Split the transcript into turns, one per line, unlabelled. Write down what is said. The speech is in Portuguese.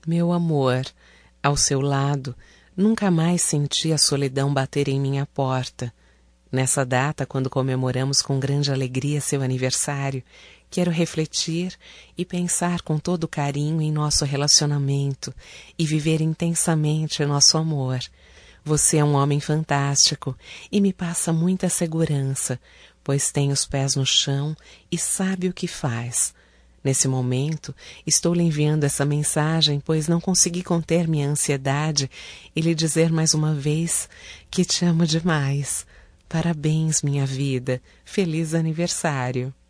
Meu amor, ao seu lado, nunca mais senti a solidão bater em minha porta. Nessa data, quando comemoramos com grande alegria seu aniversário, quero refletir e pensar com todo carinho em nosso relacionamento e viver intensamente nosso amor. Você é um homem fantástico e me passa muita segurança, pois tem os pés no chão e sabe o que faz. Nesse momento, estou lhe enviando essa mensagem, pois não consegui conter minha ansiedade e lhe dizer mais uma vez que te amo demais. Parabéns, minha vida. Feliz aniversário.